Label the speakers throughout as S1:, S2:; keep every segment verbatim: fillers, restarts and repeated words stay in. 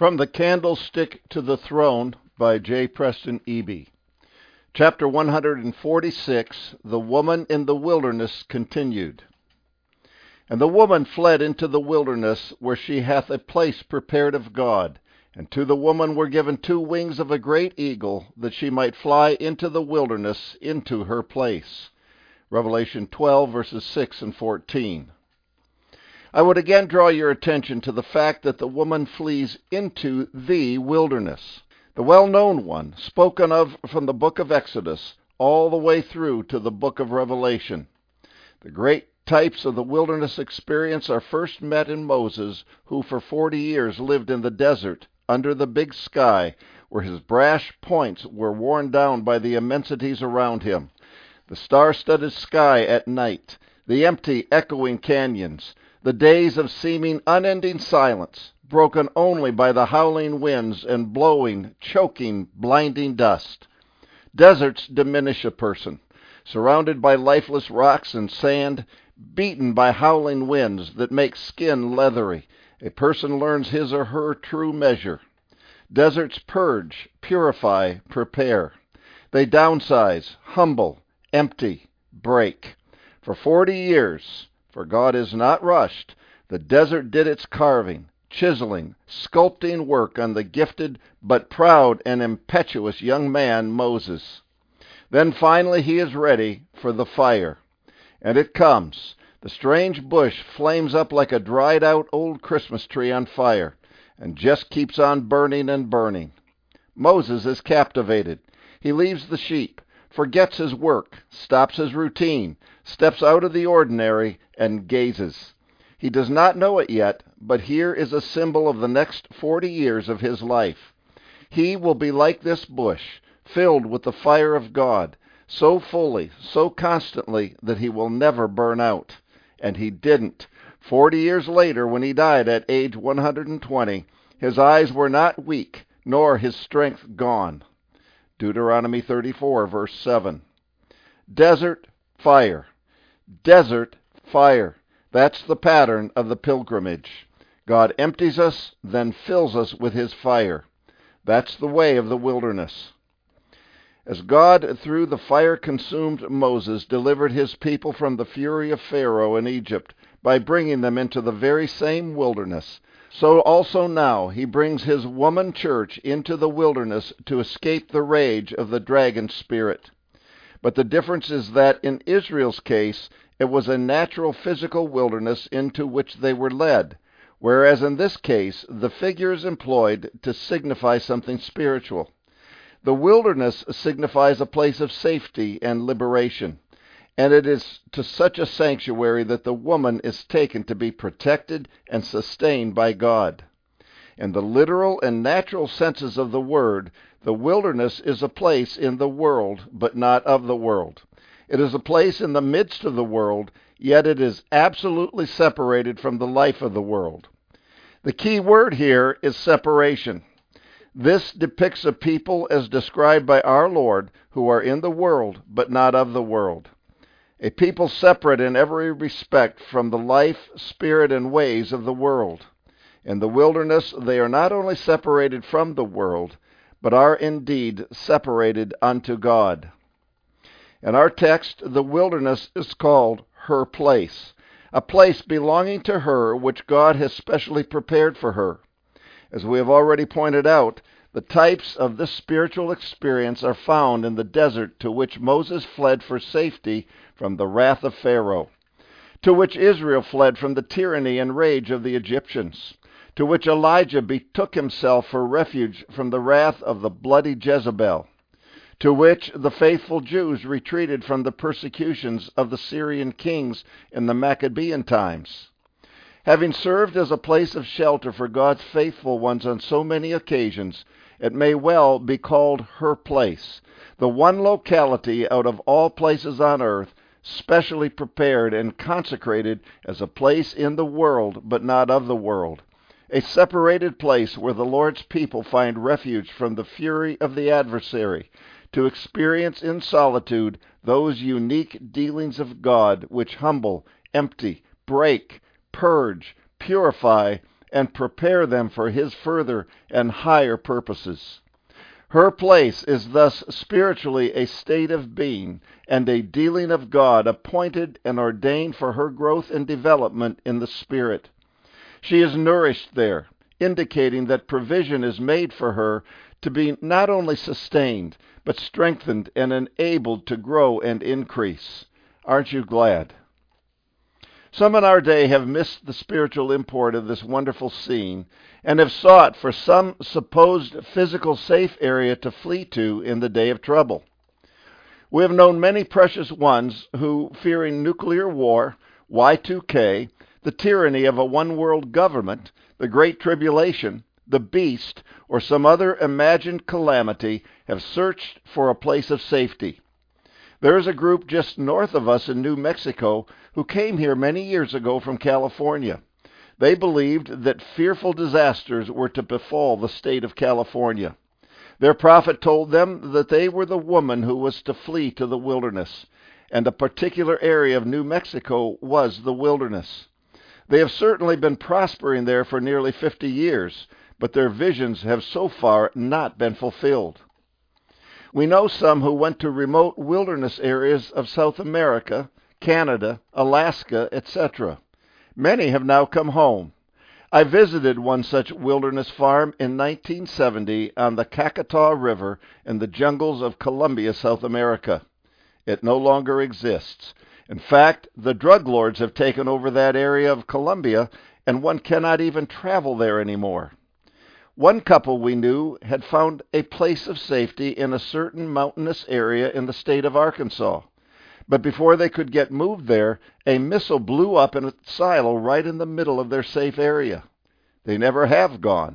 S1: From the Candlestick to the Throne by J. Preston Eby. Chapter one hundred forty-six, The Woman in the Wilderness continued. And the woman fled into the wilderness, where she hath a place prepared of God. And to the woman were given two wings of a great eagle, that she might fly into the wilderness, into her place. Revelation twelve, verses six and fourteen. I would again draw your attention to the fact that the woman flees into the wilderness, the well-known one, spoken of from the book of Exodus all the way through to the book of Revelation. The great types of the wilderness experience are first met in Moses, who for forty years lived in the desert under the big sky, where his brash points were worn down by the immensities around him. The star-studded sky at night, the empty, echoing canyons, the days of seeming unending silence, broken only by the howling winds and blowing, choking, blinding dust. Deserts diminish a person, surrounded by lifeless rocks and sand, beaten by howling winds that make skin leathery. A person learns his or her true measure. Deserts purge, purify, prepare. They downsize, humble, empty, break. For forty years, for God is not rushed, the desert did its carving, chiseling, sculpting work on the gifted but proud and impetuous young man Moses. Then finally he is ready for the fire. And it comes. The strange bush flames up like a dried-out old Christmas tree on fire, and just keeps on burning and burning. Moses is captivated. He leaves the sheep, forgets his work, stops his routine, steps out of the ordinary, and gazes. He does not know it yet, but here is a symbol of the next forty years of his life. He will be like this bush, filled with the fire of God, so fully, so constantly, that he will never burn out. And he didn't. Forty years later, when he died at age one hundred twenty, his eyes were not weak, nor his strength gone. Deuteronomy thirty-four, verse seven. Desert, fire. Desert, fire. That's the pattern of the pilgrimage. God empties us, then fills us with his fire. That's the way of the wilderness. As God, through the fire-consumed Moses, delivered his people from the fury of Pharaoh in Egypt by bringing them into the very same wilderness, so also now he brings his woman church into the wilderness to escape the rage of the dragon spirit. But the difference is that in Israel's case, it was a natural physical wilderness into which they were led, whereas in this case, the figure is employed to signify something spiritual. The wilderness signifies a place of safety and liberation, and it is to such a sanctuary that the woman is taken to be protected and sustained by God. In the literal and natural senses of the word, the wilderness is a place in the world, but not of the world. It is a place in the midst of the world, yet it is absolutely separated from the life of the world. The key word here is separation. This depicts a people as described by our Lord, who are in the world, but not of the world. A people separate in every respect from the life, spirit, and ways of the world. In the wilderness, they are not only separated from the world, but are indeed separated unto God. In our text, the wilderness is called her place, a place belonging to her which God has specially prepared for her. As we have already pointed out, the types of this spiritual experience are found in the desert to which Moses fled for safety from the wrath of Pharaoh, to which Israel fled from the tyranny and rage of the Egyptians, to which Elijah betook himself for refuge from the wrath of the bloody Jezebel, to which the faithful Jews retreated from the persecutions of the Syrian kings in the Maccabean times. Having served as a place of shelter for God's faithful ones on so many occasions, it may well be called her place, the one locality out of all places on earth, specially prepared and consecrated as a place in the world, but not of the world, a separated place where the Lord's people find refuge from the fury of the adversary, to experience in solitude those unique dealings of God which humble, empty, break, purge, purify, and prepare them for his further and higher purposes. Her place is thus spiritually a state of being and a dealing of God appointed and ordained for her growth and development in the Spirit. She is nourished there, indicating that provision is made for her to be not only sustained, but strengthened and enabled to grow and increase. Aren't you glad? Some in our day have missed the spiritual import of this wonderful scene and have sought for some supposed physical safe area to flee to in the day of trouble. We have known many precious ones who, fearing nuclear war, Y two K, the tyranny of a one-world government, the Great Tribulation, the beast, or some other imagined calamity, have searched for a place of safety. There is a group just north of us in New Mexico who came here many years ago from California. They believed that fearful disasters were to befall the state of California. Their prophet told them that they were the woman who was to flee to the wilderness, and a particular area of New Mexico was the wilderness. They have certainly been prospering there for nearly fifty years, but their visions have so far not been fulfilled. We know some who went to remote wilderness areas of South America, Canada, Alaska, et cetera. Many have now come home. I visited one such wilderness farm in nineteen seventy on the Cacataw River in the jungles of Colombia, South America. It no longer exists. In fact, the drug lords have taken over that area of Colombia, and one cannot even travel there anymore. One couple we knew had found a place of safety in a certain mountainous area in the state of Arkansas. But before they could get moved there, a missile blew up in a silo right in the middle of their safe area. They never have gone.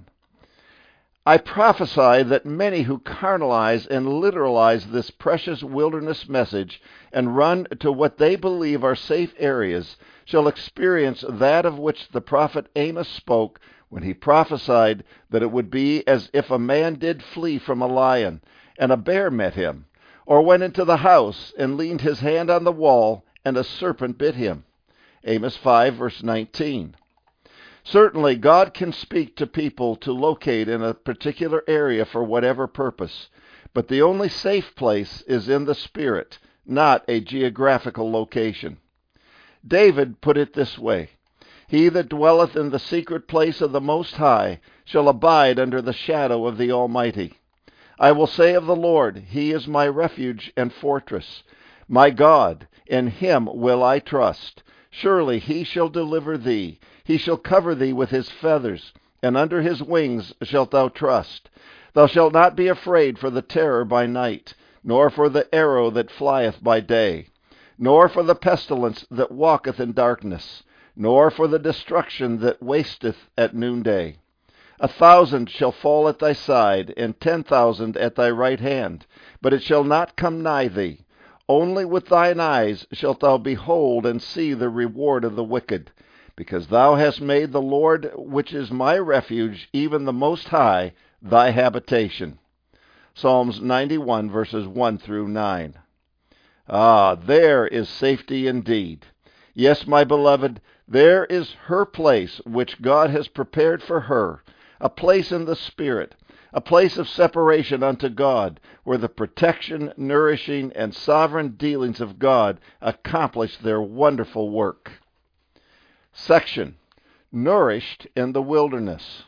S1: I prophesy that many who carnalize and literalize this precious wilderness message and run to what they believe are safe areas shall experience that of which the prophet Amos spoke when he prophesied that it would be as if a man did flee from a lion, and a bear met him, or went into the house and leaned his hand on the wall, and a serpent bit him. Amos five, verse nineteen. Certainly, God can speak to people to locate in a particular area for whatever purpose, but the only safe place is in the Spirit, not a geographical location. David put it this way: He that dwelleth in the secret place of the Most High shall abide under the shadow of the Almighty. I will say of the Lord, He is my refuge and fortress. My God, in Him will I trust. Surely He shall deliver thee. He shall cover thee with His feathers, and under His wings shalt thou trust. Thou shalt not be afraid for the terror by night, nor for the arrow that flieth by day, nor for the pestilence that walketh in darkness, nor for the destruction that wasteth at noonday. A thousand shall fall at thy side, and ten thousand at thy right hand, but it shall not come nigh thee. Only with thine eyes shalt thou behold and see the reward of the wicked, because thou hast made the Lord, which is my refuge, even the Most High, thy habitation. Psalms ninety-one, verses one through nine. Ah, there is safety indeed. Yes, my beloved, there is her place which God has prepared for her, a place in the Spirit, a place of separation unto God, where the protection, nourishing, and sovereign dealings of God accomplish their wonderful work. Section: Nourished in the Wilderness.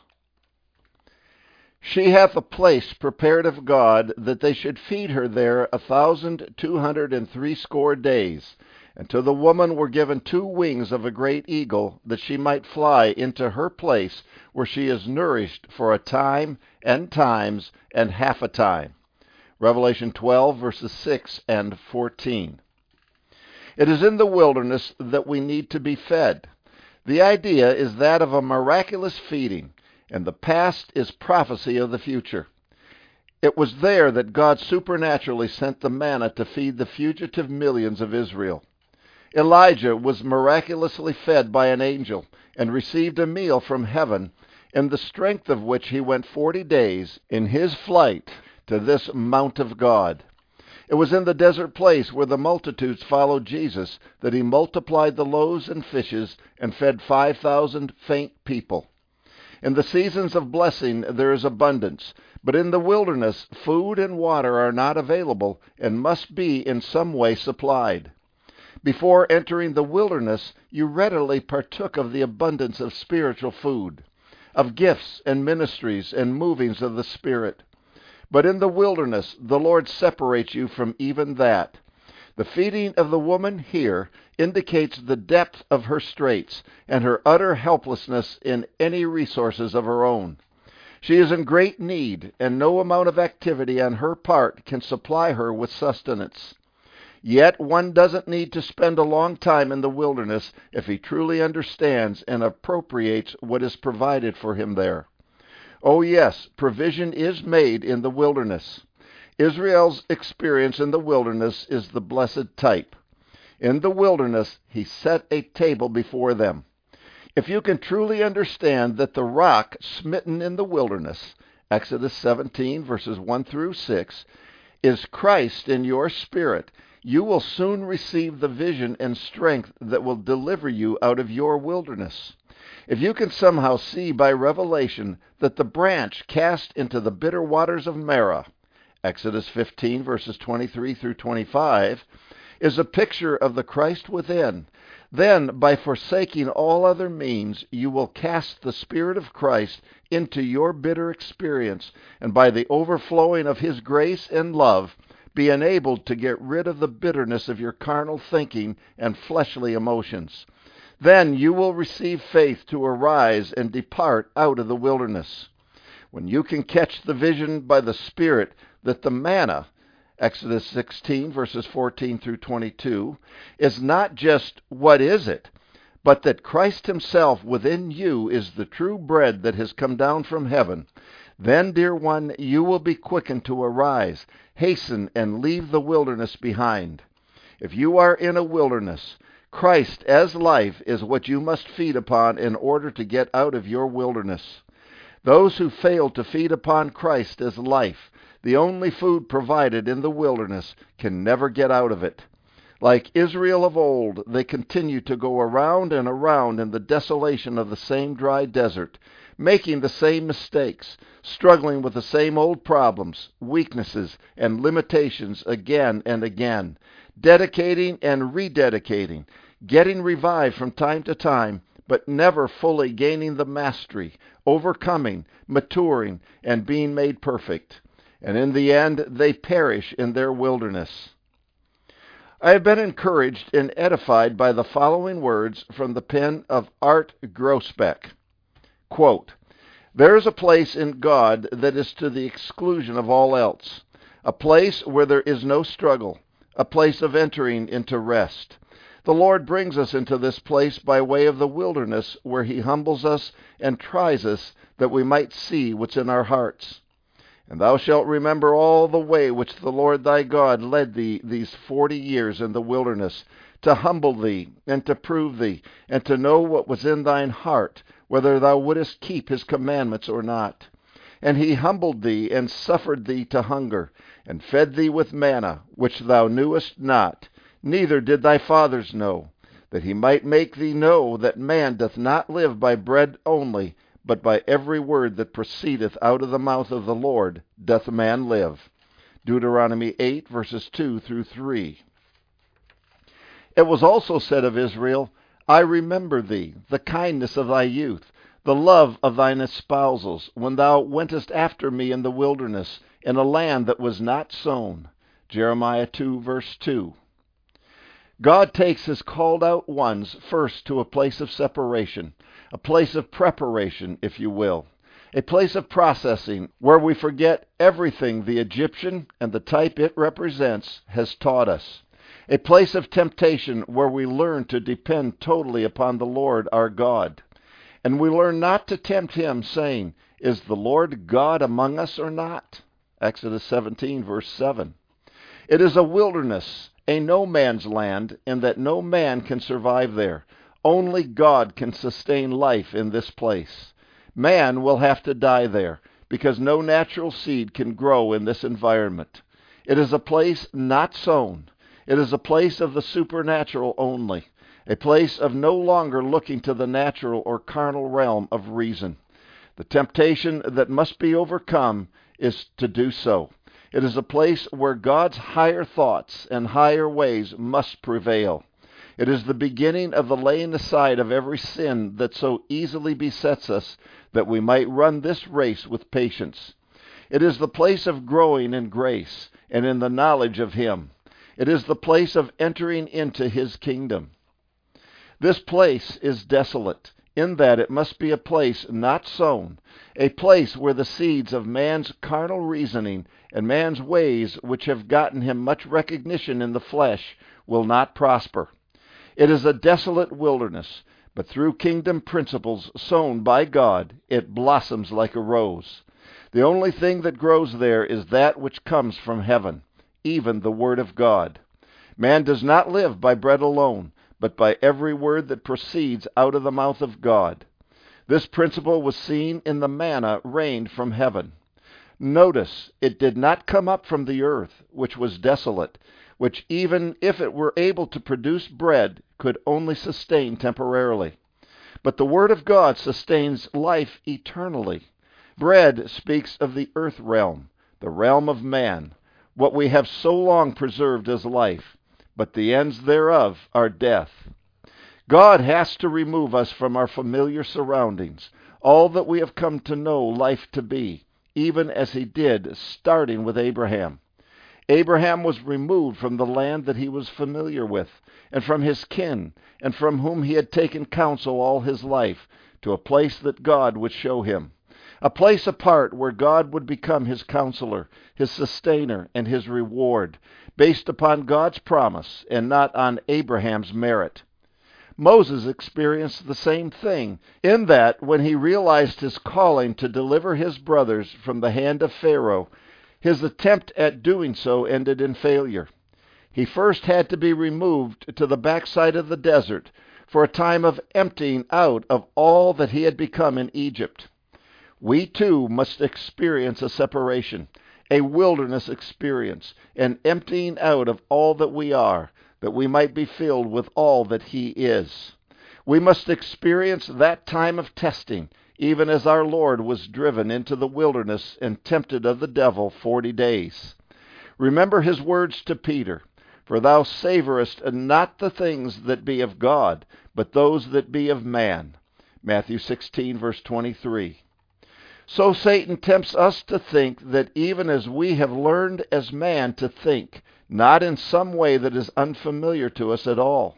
S1: She hath a place prepared of God, that they should feed her there a thousand two hundred and threescore days. And to the woman were given two wings of a great eagle, that she might fly into her place, where she is nourished for a time, and times, and half a time. Revelation twelve, verses six and fourteen. It is in the wilderness that we need to be fed. The idea is that of a miraculous feeding, and the past is prophecy of the future. It was there that God supernaturally sent the manna to feed the fugitive millions of Israel. Elijah was miraculously fed by an angel and received a meal from heaven, in the strength of which he went forty days in his flight to this mount of God. It was in the desert place where the multitudes followed Jesus that he multiplied the loaves and fishes and fed five thousand faint people. In the seasons of blessing there is abundance, but in the wilderness food and water are not available and must be in some way supplied. Before entering the wilderness, you readily partook of the abundance of spiritual food, of gifts and ministries and movings of the Spirit. But in the wilderness, the Lord separates you from even that. The feeding of the woman here indicates the depth of her straits and her utter helplessness in any resources of her own. She is in great need, and no amount of activity on her part can supply her with sustenance. Yet one doesn't need to spend a long time in the wilderness if he truly understands and appropriates what is provided for him there. Oh yes, provision is made in the wilderness. Israel's experience in the wilderness is the blessed type. In the wilderness, he set a table before them. If you can truly understand that the rock smitten in the wilderness, Exodus seventeen, verses one through six, is Christ in your spirit, you will soon receive the vision and strength that will deliver you out of your wilderness. If you can somehow see by revelation that the branch cast into the bitter waters of Marah, Exodus fifteen, verses twenty-three through twenty-five, is a picture of the Christ within, then by forsaking all other means, you will cast the Spirit of Christ into your bitter experience, and by the overflowing of His grace and love, be enabled to get rid of the bitterness of your carnal thinking and fleshly emotions. Then you will receive faith to arise and depart out of the wilderness. When you can catch the vision by the Spirit that the manna, Exodus sixteen, verses fourteen through twenty-two, is not just what is it, but that Christ Himself within you is the true bread that has come down from heaven, then, dear one, you will be quickened to arise, hasten, and leave the wilderness behind. If you are in a wilderness, Christ as life is what you must feed upon in order to get out of your wilderness. Those who fail to feed upon Christ as life, the only food provided in the wilderness, can never get out of it. Like Israel of old, they continue to go around and around in the desolation of the same dry desert, making the same mistakes, struggling with the same old problems, weaknesses, and limitations again and again, dedicating and rededicating, getting revived from time to time, but never fully gaining the mastery, overcoming, maturing, and being made perfect. And in the end, they perish in their wilderness. I have been encouraged and edified by the following words from the pen of Art Grossbeck. Quote, "There is a place in God that is to the exclusion of all else, a place where there is no struggle, a place of entering into rest. The Lord brings us into this place by way of the wilderness, where He humbles us and tries us that we might see what's in our hearts. And thou shalt remember all the way which the Lord thy God led thee these forty years in the wilderness, to humble thee, and to prove thee, and to know what was in thine heart, whether thou wouldest keep His commandments or not. And He humbled thee, and suffered thee to hunger, and fed thee with manna, which thou knewest not, neither did thy fathers know, that He might make thee know that man doth not live by bread only, but by every word that proceedeth out of the mouth of the Lord doth a man live." Deuteronomy eight, verses two through three. It was also said of Israel, "I remember thee, the kindness of thy youth, the love of thine espousals, when thou wentest after me in the wilderness, in a land that was not sown." Jeremiah two, verse two. God takes His called out ones first to a place of separation, a place of preparation, if you will, a place of processing where we forget everything the Egyptian and the type it represents has taught us, a place of temptation where we learn to depend totally upon the Lord our God, and we learn not to tempt Him, saying, "Is the Lord God among us or not?" Exodus seventeen, verse seven. It is a wilderness, a no-man's land, in that no man can survive there. Only God can sustain life in this place. Man will have to die there, because no natural seed can grow in this environment. It is a place not sown. It is a place of the supernatural only, a place of no longer looking to the natural or carnal realm of reason. The temptation that must be overcome is to do so. It is a place where God's higher thoughts and higher ways must prevail. It is the beginning of the laying aside of every sin that so easily besets us, that we might run this race with patience. It is the place of growing in grace and in the knowledge of Him. It is the place of entering into His kingdom. This place is desolate, in that it must be a place not sown, a place where the seeds of man's carnal reasoning and man's ways, which have gotten him much recognition in the flesh, will not prosper. It is a desolate wilderness, but through kingdom principles sown by God, it blossoms like a rose. The only thing that grows there is that which comes from heaven, even the Word of God. Man does not live by bread alone, but by every word that proceeds out of the mouth of God. This principle was seen in the manna rained from heaven. Notice, it did not come up from the earth, which was desolate, which even if it were able to produce bread, could only sustain temporarily. But the Word of God sustains life eternally. Bread speaks of the earth realm, the realm of man, what we have so long preserved as life, but the ends thereof are death. God has to remove us from our familiar surroundings, all that we have come to know life to be, even as He did, starting with Abraham. Abraham was removed from the land that he was familiar with, and from his kin, and from whom he had taken counsel all his life, to a place that God would show him. A place apart where God would become his counselor, his sustainer, and his reward, based upon God's promise and not on Abraham's merit. Moses experienced the same thing, in that when he realized his calling to deliver his brothers from the hand of Pharaoh, his attempt at doing so ended in failure. He first had to be removed to the backside of the desert for a time of emptying out of all that he had become in Egypt. We too must experience a separation, a wilderness experience, an emptying out of all that we are, that we might be filled with all that He is. We must experience that time of testing, even as our Lord was driven into the wilderness and tempted of the devil forty days. Remember His words to Peter, "For thou savorest not the things that be of God, but those that be of man." Matthew sixteen, verse twenty-three. So Satan tempts us to think that even as we have learned as man to think, not in some way that is unfamiliar to us at all.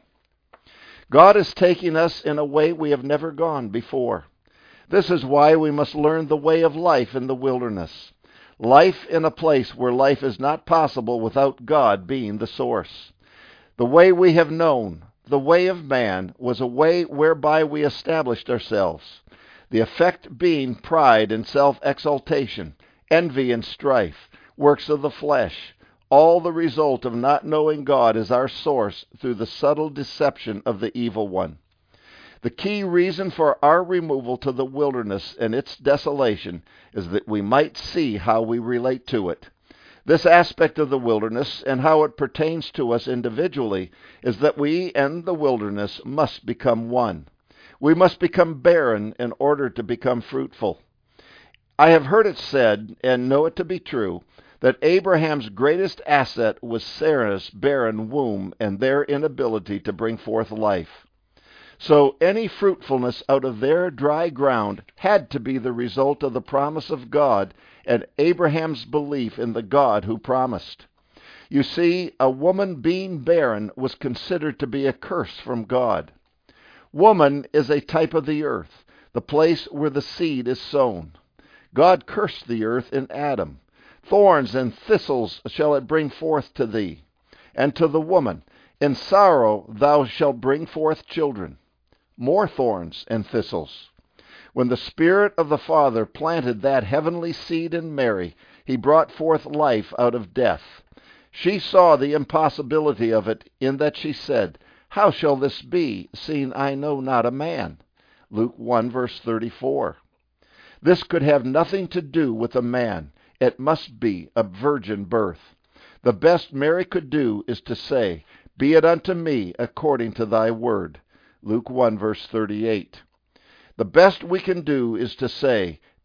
S1: God is taking us in a way we have never gone before. This is why we must learn the way of life in the wilderness. Life in a place where life is not possible without God being the source. The way we have known, the way of man, was a way whereby we established ourselves. The effect being pride and self-exaltation, envy and strife, works of the flesh, all the result of not knowing God as our source through the subtle deception of the evil one. The key reason for our removal to the wilderness and its desolation is that we might see how we relate to it. This aspect of the wilderness and how it pertains to us individually is that we and the wilderness must become one. We must become barren in order to become fruitful. I have heard it said, and know it to be true, that Abraham's greatest asset was Sarah's barren womb and their inability to bring forth life. So any fruitfulness out of their dry ground had to be the result of the promise of God and Abraham's belief in the God who promised. You see, a woman being barren was considered to be a curse from God. Woman is a type of the earth, the place where the seed is sown. God cursed the earth in Adam. Thorns and thistles shall it bring forth to thee, and to the woman, in sorrow thou shalt bring forth children. More thorns and thistles. When the Spirit of the Father planted that heavenly seed in Mary, He brought forth life out of death. She saw the impossibility of it in that she said, "How shall this be, seeing I know not a man?" Luke one, verse thirty-four. This could have nothing to do with a man. It must be a virgin birth. The best Mary could do is to say, "Be it unto me according to thy word." Luke one, verse thirty-eight. The best we can do is to say,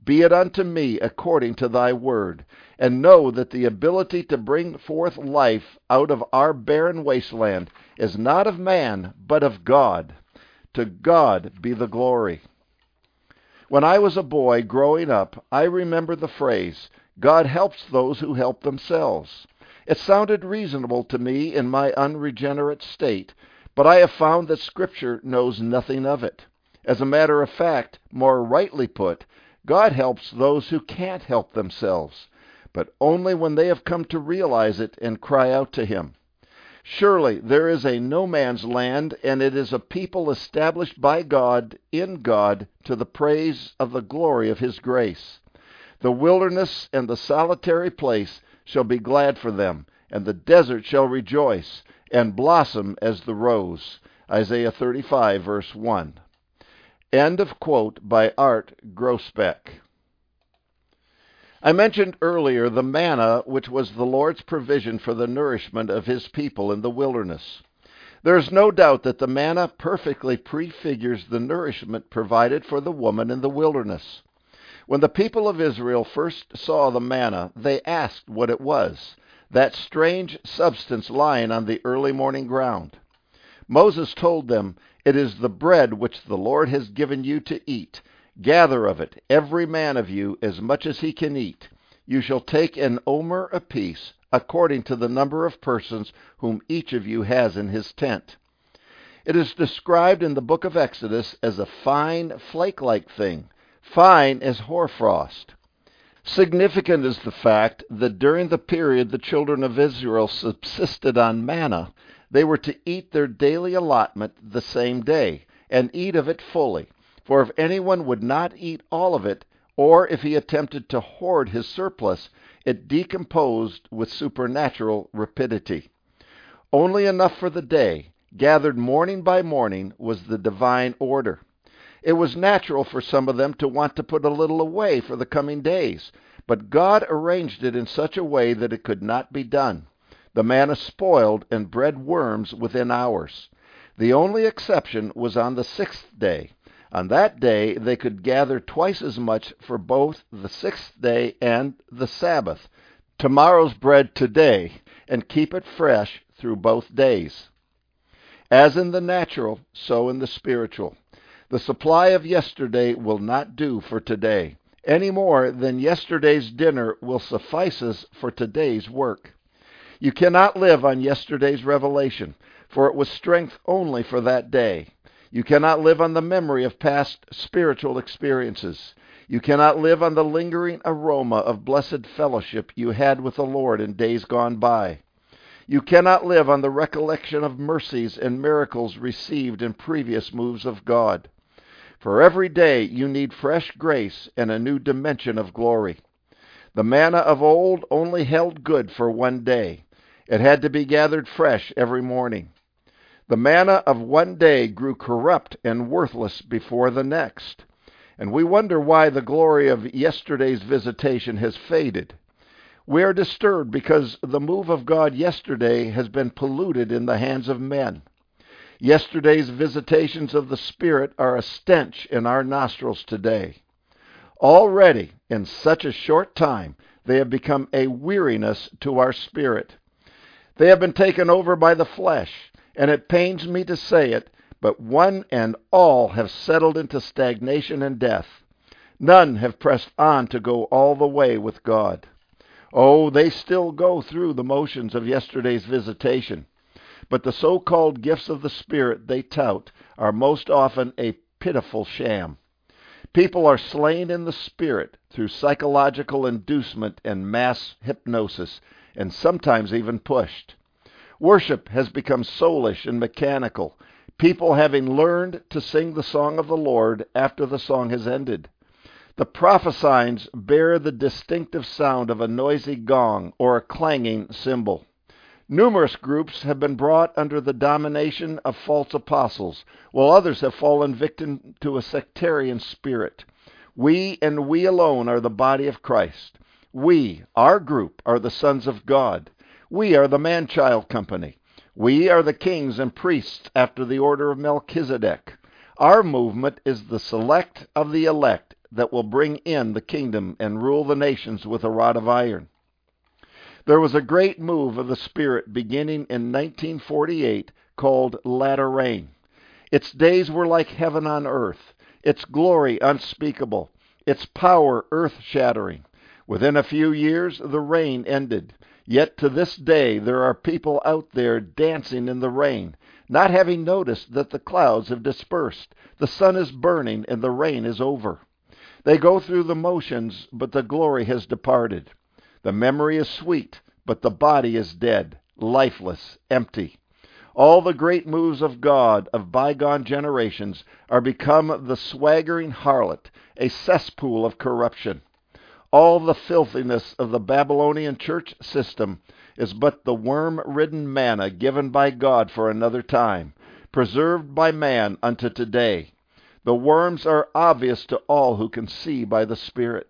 S1: Be it unto me according to thy word. And know that the ability to bring forth life out of our barren wasteland is not of man, but of God. To God be the glory. When I was a boy growing up, I remember the phrase, God helps those who help themselves. It sounded reasonable to me in my unregenerate state, but I have found that Scripture knows nothing of it. As a matter of fact, more rightly put, God helps those who can't help themselves, but only when they have come to realize it and cry out to Him. Surely there is a no man's land, and it is a people established by God, in God, to the praise of the glory of His grace. The wilderness and the solitary place shall be glad for them, and the desert shall rejoice, and blossom as the rose. Isaiah thirty-five, verse one. End of quote by Art Groesbeck. I mentioned earlier the manna, which was the Lord's provision for the nourishment of His people in the wilderness. There is no doubt that the manna perfectly prefigures the nourishment provided for the woman in the wilderness. When the people of Israel first saw the manna, they asked what it was, that strange substance lying on the early morning ground. Moses told them, It is the bread which the Lord has given you to eat. Gather of it, every man of you, as much as he can eat. You shall take an omer apiece, according to the number of persons whom each of you has in his tent. It is described in the book of Exodus as a fine, flake-like thing, fine as hoarfrost. Significant is the fact that during the period the children of Israel subsisted on manna, they were to eat their daily allotment the same day, and eat of it fully. For if anyone would not eat all of it, or if he attempted to hoard his surplus, it decomposed with supernatural rapidity. Only enough for the day, gathered morning by morning, was the divine order. It was natural for some of them to want to put a little away for the coming days, but God arranged it in such a way that it could not be done. The manna spoiled and bred worms within hours. The only exception was on the sixth day. On that day they could gather twice as much for both the sixth day and the Sabbath, tomorrow's bread today, and keep it fresh through both days. As in the natural, so in the spiritual. The supply of yesterday will not do for today, any more than yesterday's dinner will suffice us for today's work. You cannot live on yesterday's revelation, for it was strength only for that day. You cannot live on the memory of past spiritual experiences. You cannot live on the lingering aroma of blessed fellowship you had with the Lord in days gone by. You cannot live on the recollection of mercies and miracles received in previous moves of God. For every day you need fresh grace and a new dimension of glory. The manna of old only held good for one day. It had to be gathered fresh every morning. The manna of one day grew corrupt and worthless before the next, and we wonder why the glory of yesterday's visitation has faded. We are disturbed because the move of God yesterday has been polluted in the hands of men. Yesterday's visitations of the Spirit are a stench in our nostrils today. Already, in such a short time, they have become a weariness to our spirit. They have been taken over by the flesh, and it pains me to say it, but one and all have settled into stagnation and death. None have pressed on to go all the way with God. Oh, they still go through the motions of yesterday's visitation, but the so-called gifts of the Spirit they tout are most often a pitiful sham. People are slain in the Spirit through psychological inducement and mass hypnosis, and sometimes even pushed. Worship has become soulish and mechanical, people having learned to sing the song of the Lord after the song has ended. The prophesyings bear the distinctive sound of a noisy gong or a clanging cymbal. Numerous groups have been brought under the domination of false apostles, while others have fallen victim to a sectarian spirit. We and we alone are the body of Christ. We, our group, are the sons of God. We are the man-child company. We are the kings and priests after the order of Melchizedek. Our movement is the select of the elect, that will bring in the kingdom and rule the nations with a rod of iron. There was a great move of the Spirit beginning in nineteen forty-eight called latter rain. Its days were like heaven on earth, its glory unspeakable, its power earth-shattering. Within a few years, the rain ended. Yet to this day, there are people out there dancing in the rain, not having noticed that the clouds have dispersed, the sun is burning, and the rain is over. They go through the motions, but the glory has departed. The memory is sweet, but the body is dead, lifeless, empty. All the great moves of God of bygone generations are become the swaggering harlot, a cesspool of corruption. All the filthiness of the Babylonian church system is but the worm-ridden manna given by God for another time, preserved by man unto today. The worms are obvious to all who can see by the Spirit.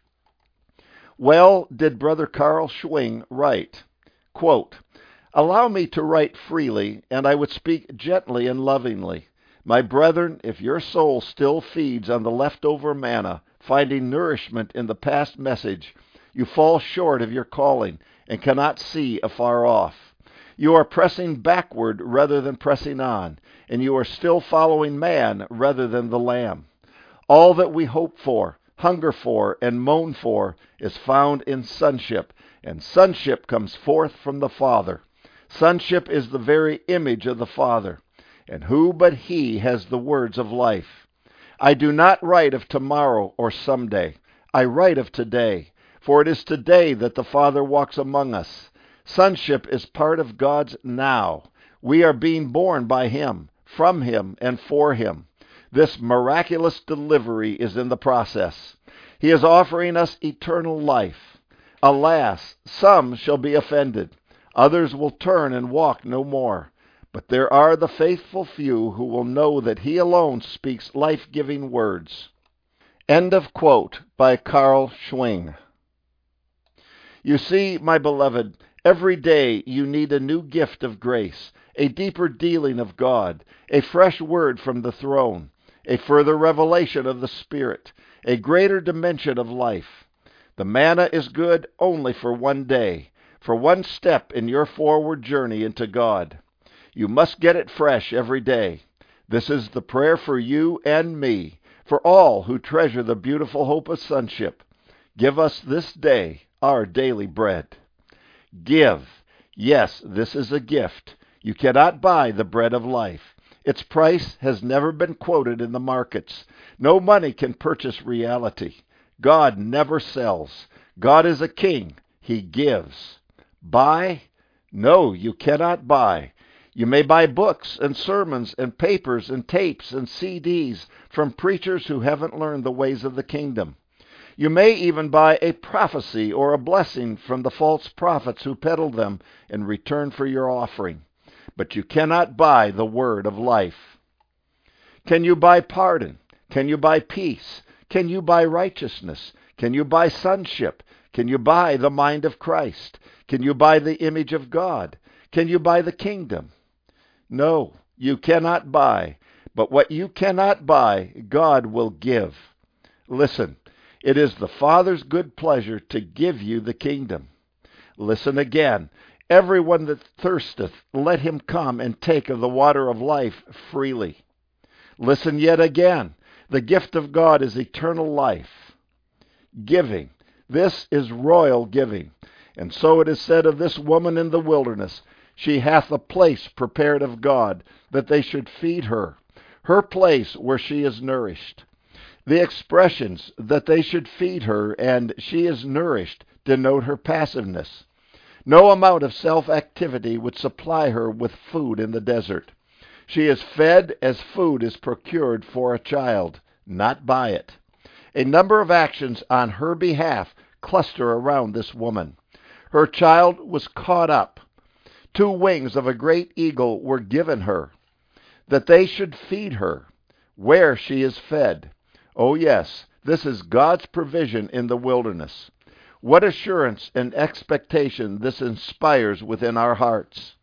S1: Well did Brother Carl Schwing write, quote, "Allow me to write freely, and I would speak gently and lovingly. My brethren, if your soul still feeds on the leftover manna, finding nourishment in the past message, you fall short of your calling and cannot see afar off. You are pressing backward rather than pressing on, and you are still following man rather than the Lamb. All that we hope for, hunger for, and moan for is found in sonship, and sonship comes forth from the Father. Sonship is the very image of the Father, and who but He has the words of life? I do not write of tomorrow or someday. I write of today, for it is today that the Father walks among us. Sonship is part of God's now. We are being born by Him, from Him, and for Him. This miraculous delivery is in the process. He is offering us eternal life. Alas, some shall be offended. Others will turn and walk no more. But there are the faithful few who will know that He alone speaks life-giving words." End of quote by Carl Schwing. You see, my beloved, every day you need a new gift of grace, a deeper dealing of God, a fresh word from the throne, a further revelation of the Spirit, a greater dimension of life. The manna is good only for one day, for one step in your forward journey into God. You must get it fresh every day. This is the prayer for you and me, for all who treasure the beautiful hope of sonship. Give us this day our daily bread. Give. Yes, this is a gift. You cannot buy the bread of life. Its price has never been quoted in the markets. No money can purchase reality. God never sells. God is a king. He gives. Buy? No, you cannot buy. You may buy books and sermons and papers and tapes and C Ds from preachers who haven't learned the ways of the kingdom. You may even buy a prophecy or a blessing from the false prophets who peddle them in return for your offering. But you cannot buy the word of life. Can you buy pardon? Can you buy peace? Can you buy righteousness? Can you buy sonship? Can you buy the mind of Christ? Can you buy the image of God? Can you buy the kingdom? No, you cannot buy. But what you cannot buy, God will give. Listen, it is the Father's good pleasure to give you the kingdom. Listen again. Everyone that thirsteth, let him come and take of the water of life freely. Listen yet again. The gift of God is eternal life. Giving. This is royal giving. And so it is said of this woman in the wilderness, she hath a place prepared of God, that they should feed her, her place where she is nourished. The expressions, that they should feed her and she is nourished, denote her passiveness. No amount of self-activity would supply her with food in the desert. She is fed as food is procured for a child, not by it. A number of actions on her behalf cluster around this woman. Her child was caught up. Two wings of a great eagle were given her, that they should feed her, where she is fed. Oh yes, this is God's provision in the wilderness. What assurance and expectation this inspires within our hearts.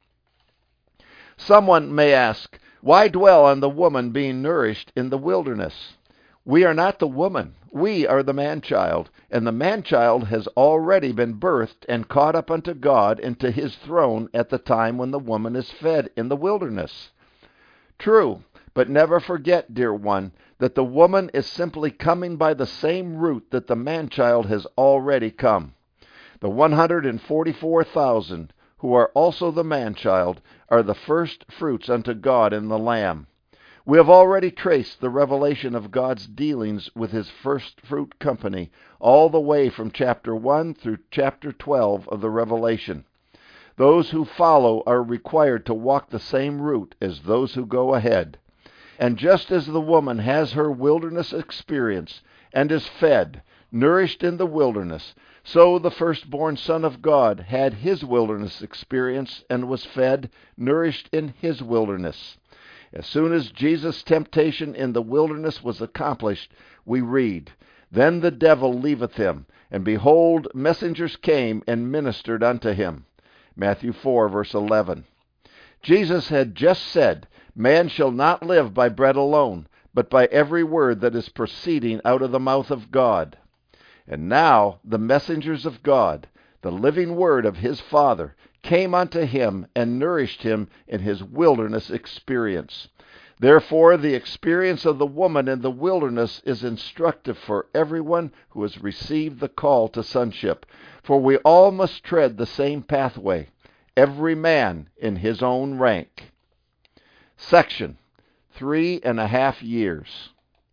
S1: Someone may ask, why dwell on the woman being nourished in the wilderness? We are not the woman. We are the man-child, and the man-child has already been birthed and caught up unto God into his throne at the time when the woman is fed in the wilderness. True, but never forget, dear one, that the woman is simply coming by the same route that the man-child has already come. The one hundred forty-four thousand, who are also the man-child, are the first fruits unto God in the Lamb. We have already traced the revelation of God's dealings with his first fruit company all the way from chapter one through chapter twelve of the Revelation. Those who follow are required to walk the same route as those who go ahead. And just as the woman has her wilderness experience and is fed, nourished in the wilderness, so the firstborn Son of God had his wilderness experience and was fed, nourished in his wilderness. As soon as Jesus' temptation in the wilderness was accomplished, we read, "Then the devil leaveth him, and behold, messengers came and ministered unto him." Matthew four, verse eleven. Jesus had just said, "Man shall not live by bread alone, but by every word that is proceeding out of the mouth of God." And now the messengers of God, the living word of his Father, came unto him and nourished him in his wilderness experience. Therefore, the experience of the woman in the wilderness is instructive for everyone who has received the call to sonship, for we all must tread the same pathway, every man in his own rank. Section, three and a half years.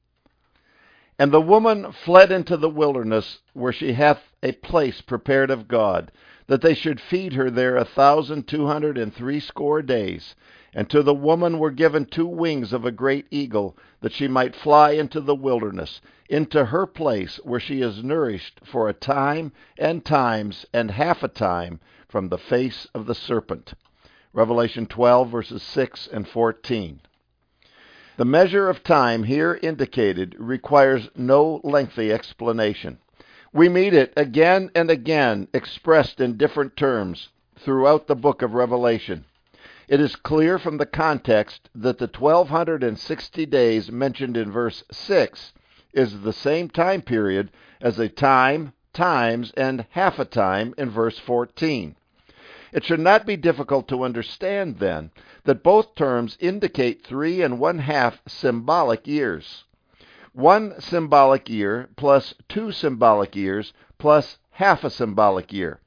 S1: And the woman fled into the wilderness, where she hath a place prepared of God, that they should feed her there a thousand two hundred and threescore days. And to the woman were given two wings of a great eagle, that she might fly into the wilderness, into her place where she is nourished for a time and times and half a time from the face of the serpent. Revelation twelve, verses six and fourteen. The measure of time here indicated requires no lengthy explanation. We meet it again and again, expressed in different terms, throughout the book of Revelation. It is clear from the context that the twelve sixty days mentioned in verse six is the same time period as a time, times, and half a time in verse fourteen. It should not be difficult to understand, then, that both terms indicate three and one-half symbolic years. One symbolic year plus two symbolic years plus half a symbolic year.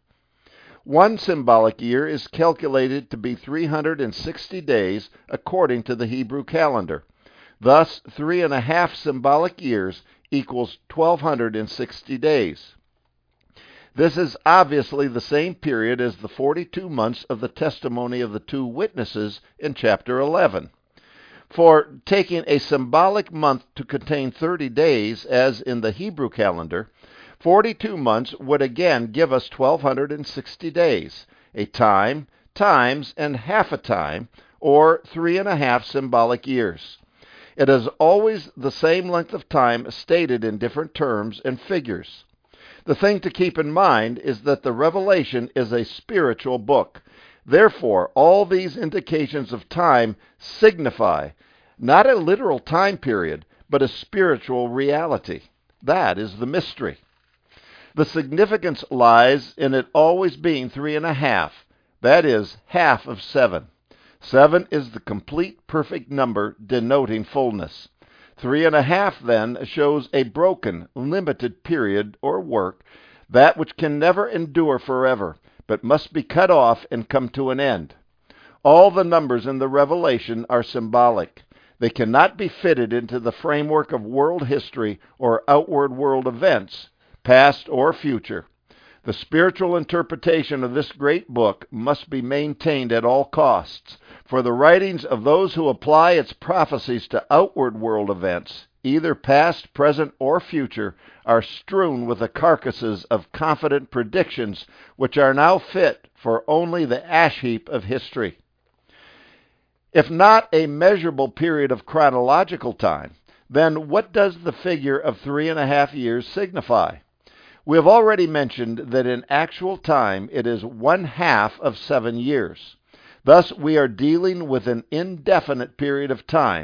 S1: One symbolic year is calculated to be three hundred sixty days according to the Hebrew calendar. Thus, three and a half symbolic years equals twelve sixty days. This is obviously the same period as the forty-two months of the testimony of the two witnesses in chapter eleven. For taking a symbolic month to contain thirty days, as in the Hebrew calendar, forty-two months would again give us twelve sixty days, a time, times, and half a time, or three and a half symbolic years. It is always the same length of time stated in different terms and figures. The thing to keep in mind is that the Revelation is a spiritual book. Therefore, all these indications of time signify not a literal time period, but a spiritual reality. That is the mystery. The significance lies in it always being three and a half, that is, half of seven. Seven is the complete perfect number denoting fullness. Three and a half, then, shows a broken, limited period or work, that which can never endure forever, but must be cut off and come to an end. All the numbers in the Revelation are symbolic. They cannot be fitted into the framework of world history or outward world events, past or future. The spiritual interpretation of this great book must be maintained at all costs, for the writings of those who apply its prophecies to outward world events, either past, present, or future, are strewn with the carcasses of confident predictions which are now fit for only the ash heap of history. If not a measurable period of chronological time, then what does the figure of three and a half years signify? We have already mentioned that in actual time it is one half of seven years. Thus we are dealing with an indefinite period of time,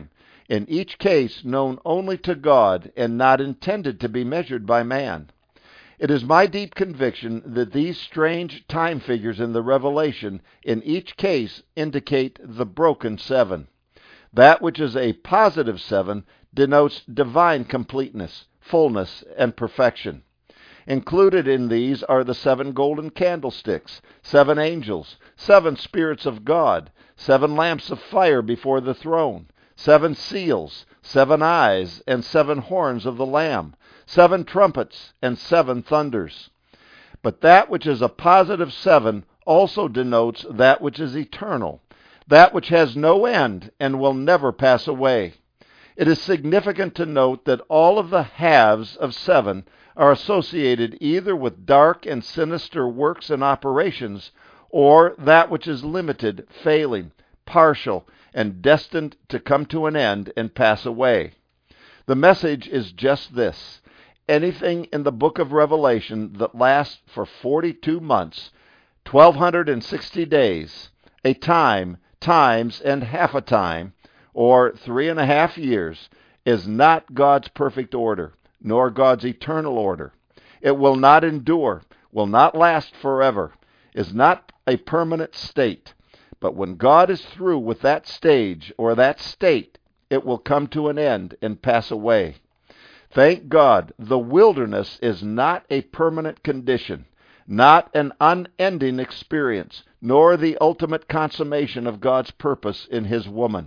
S1: in each case known only to God and not intended to be measured by man. It is my deep conviction that these strange time figures in the Revelation in each case indicate the broken seven. That which is a positive seven denotes divine completeness, fullness, and perfection. Included in these are the seven golden candlesticks, seven angels, seven spirits of God, seven lamps of fire before the throne, seven seals, seven eyes, and seven horns of the Lamb, seven trumpets, and seven thunders. But that which is a positive seven also denotes that which is eternal, that which has no end and will never pass away. It is significant to note that all of the halves of seven are associated either with dark and sinister works and operations, or that which is limited, failing, partial, and destined to come to an end and pass away. The message is just this: anything in the book of Revelation that lasts for forty-two months, twelve hundred sixty days, a time, times, and half a time, or three and a half years, is not God's perfect order, nor God's eternal order. It will not endure, will not last forever, is not a permanent state. But when God is through with that stage or that state, it will come to an end and pass away. Thank God, the wilderness is not a permanent condition, not an unending experience, nor the ultimate consummation of God's purpose in His woman.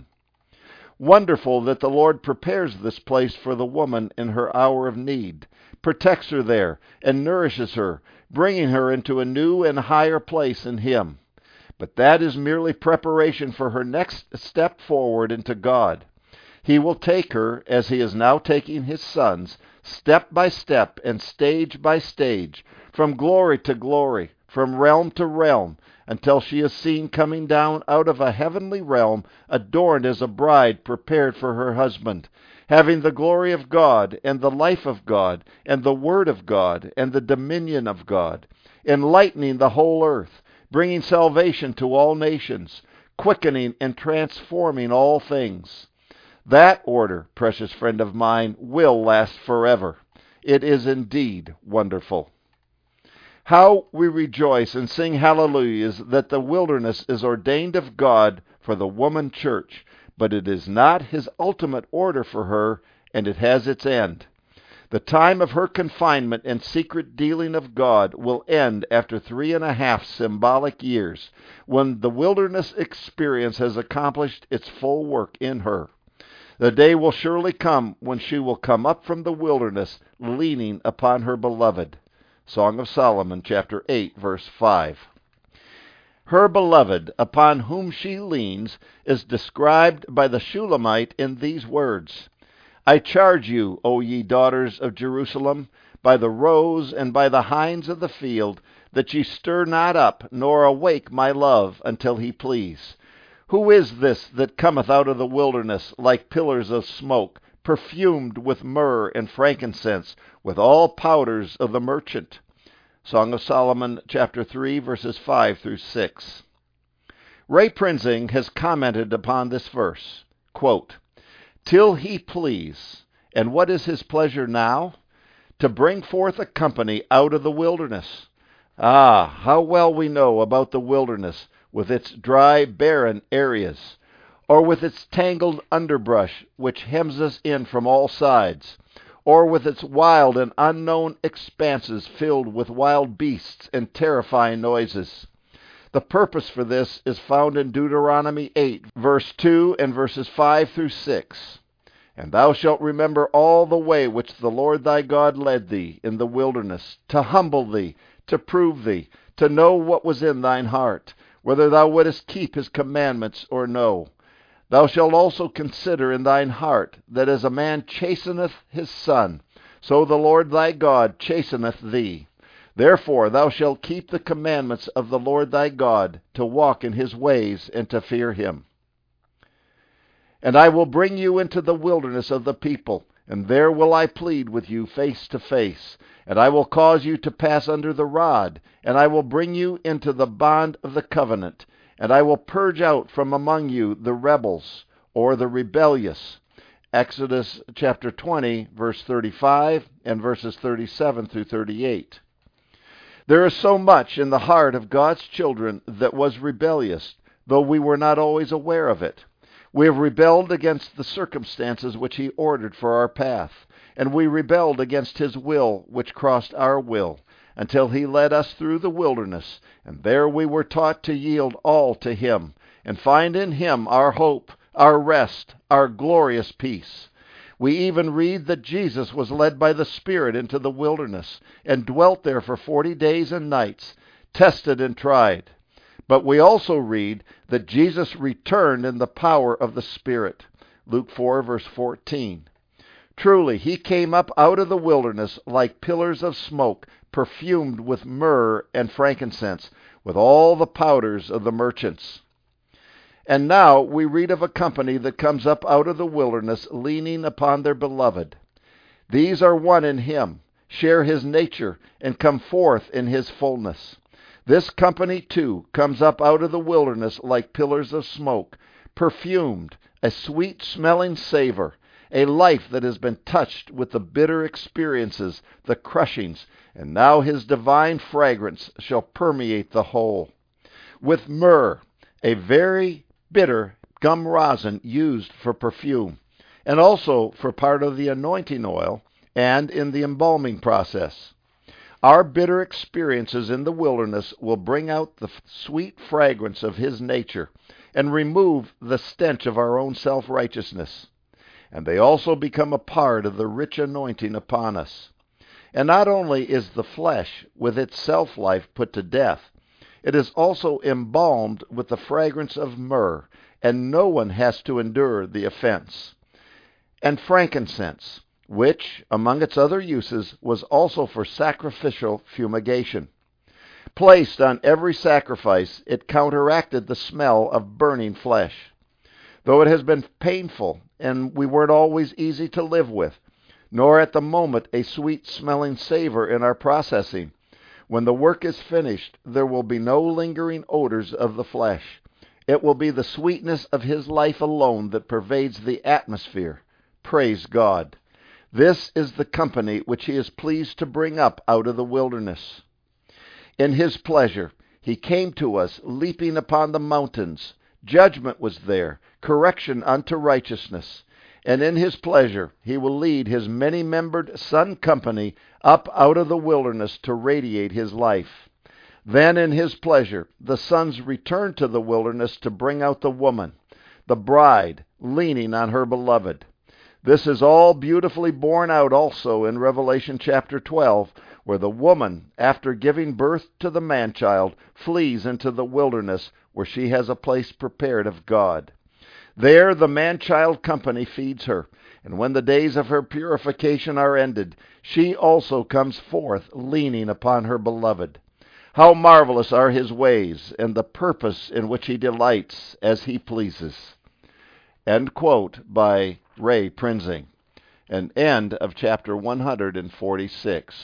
S1: Wonderful that the Lord prepares this place for the woman in her hour of need, protects her there, and nourishes her, bringing her into a new and higher place in Him. But that is merely preparation for her next step forward into God. He will take her, as He is now taking His sons, step by step and stage by stage, from glory to glory, from realm to realm, until she is seen coming down out of a heavenly realm, adorned as a bride prepared for her husband, having the glory of God, and the life of God, and the word of God, and the dominion of God, enlightening the whole earth, bringing salvation to all nations, quickening and transforming all things. That order, precious friend of mine, will last forever. It is indeed wonderful. How we rejoice and sing hallelujahs that the wilderness is ordained of God for the woman church, but it is not His ultimate order for her, and it has its end. The time of her confinement and secret dealing of God will end after three and a half symbolic years, when the wilderness experience has accomplished its full work in her. The day will surely come when she will come up from the wilderness leaning upon her beloved. Song of Solomon, chapter eight, verse five. Her beloved, upon whom she leans, is described by the Shulamite in these words: I charge you, O ye daughters of Jerusalem, by the roes and by the hinds of the field, that ye stir not up, nor awake my love, until He please. Who is this that cometh out of the wilderness like pillars of smoke, perfumed with myrrh and frankincense, with all powders of the merchant? Song of Solomon, chapter three, verses five through six. Ray Prinzing has commented upon this verse, quote, Till He please. And what is His pleasure now? To bring forth a company out of the wilderness. Ah, how well we know about the wilderness, with its dry, barren areas, or with its tangled underbrush which hems us in from all sides, or with its wild and unknown expanses filled with wild beasts and terrifying noises. The purpose for this is found in Deuteronomy eight, verse two and verses five through six. And thou shalt remember all the way which the Lord thy God led thee in the wilderness, to humble thee, to prove thee, to know what was in thine heart, whether thou wouldest keep His commandments or no. Thou shalt also consider in thine heart, that as a man chasteneth his son, so the Lord thy God chasteneth thee. Therefore thou shalt keep the commandments of the Lord thy God, to walk in His ways and to fear Him. And I will bring you into the wilderness of the people, and there will I plead with you face to face. And I will cause you to pass under the rod, and I will bring you into the bond of the covenant. And I will purge out from among you the rebels, or the rebellious, Exodus chapter twenty, verse thirty-five, and verses thirty-seven through thirty-eight. There is so much in the heart of God's children that was rebellious, though we were not always aware of it. We have rebelled against the circumstances which He ordered for our path, and we rebelled against His will, which crossed our will, until He led us through the wilderness, and there we were taught to yield all to Him, and find in Him our hope, our rest, our glorious peace. We even read that Jesus was led by the Spirit into the wilderness, and dwelt there for forty days and nights, tested and tried. But we also read that Jesus returned in the power of the Spirit. Luke four, verse fourteen. Truly, He came up out of the wilderness like pillars of smoke, perfumed with myrrh and frankincense, with all the powders of the merchants. And now we read of a company that comes up out of the wilderness, leaning upon their beloved. These are one in Him, share His nature, and come forth in His fullness. This company, too, comes up out of the wilderness like pillars of smoke, perfumed, a sweet-smelling savor, a life that has been touched with the bitter experiences, the crushings, and now His divine fragrance shall permeate the whole. With myrrh, a very bitter gum rosin used for perfume, and also for part of the anointing oil and in the embalming process. Our bitter experiences in the wilderness will bring out the sweet fragrance of His nature and remove the stench of our own self-righteousness. And they also become a part of the rich anointing upon us. And not only is the flesh with its self-life put to death, it is also embalmed with the fragrance of myrrh, and no one has to endure the offense. And frankincense, which, among its other uses, was also for sacrificial fumigation. Placed on every sacrifice, it counteracted the smell of burning flesh. Though it has been painful, and we weren't always easy to live with, nor at the moment a sweet-smelling savor in our processing, when the work is finished, there will be no lingering odors of the flesh. It will be the sweetness of His life alone that pervades the atmosphere. Praise God. This is the company which He is pleased to bring up out of the wilderness. In His pleasure, He came to us leaping upon the mountains. Judgment was there, correction unto righteousness. And in His pleasure, He will lead His many-membered Son company up out of the wilderness to radiate His life. Then in His pleasure, the sons return to the wilderness to bring out the woman, the bride, leaning on her beloved. This is all beautifully borne out also in Revelation chapter twelve, where the woman, after giving birth to the man-child, flees into the wilderness, where she has a place prepared of God. There the man-child company feeds her, and when the days of her purification are ended, she also comes forth leaning upon her beloved. How marvelous are His ways, and the purpose in which He delights as He pleases. End quote by Ray Prinzing. And end of chapter one hundred forty-six.